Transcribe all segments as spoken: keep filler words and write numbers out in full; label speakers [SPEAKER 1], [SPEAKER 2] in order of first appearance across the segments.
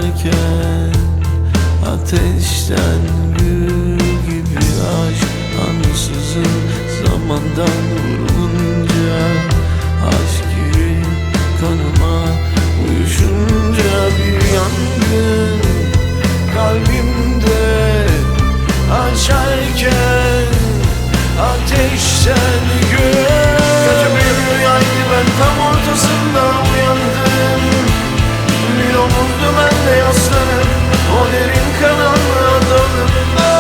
[SPEAKER 1] açarken ateşten gül gibi aşk ansızın zamandan vurulunca, aşk gibi kanıma uyuşunca bir yangın kalbimde açarken ateşten gül. Kötü bir rüyaydı, ben tam ortasında uyandım. Bir omuzdu ben de yaslanıp o derin karanlığa dalıp.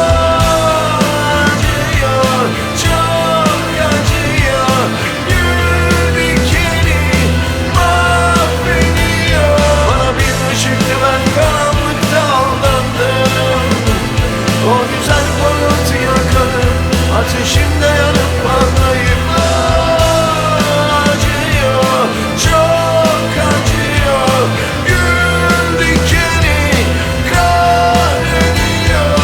[SPEAKER 1] Acıyor, çok acıyor, gül dikeni mahvediyor. Bana bir ışıktı, ben karanlıkta aldandım. O güzel parıltıya kanıp ateşimde yanıp parlayıp. Acıyor, çok acıyor, gül dikeni kahrediyor.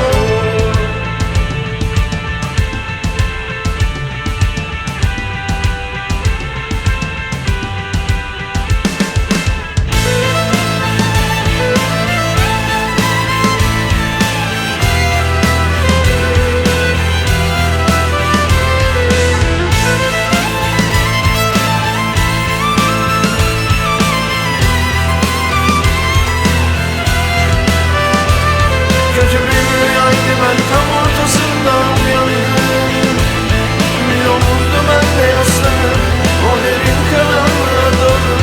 [SPEAKER 1] Kötü bir rüyaydı, ben tam ortasında uyandım. Bir omuzdu ben de yaslanıp o derin karanlığa dalıp.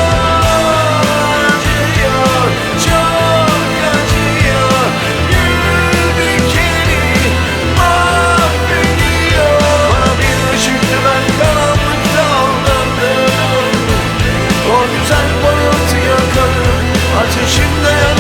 [SPEAKER 1] Acıyor, çok acıyor, gül dikeni mahvediyor. Bana bir ışıktı, ben karanlıkta aldandım. O güzel parıltıya kanıp ateşimde yanıp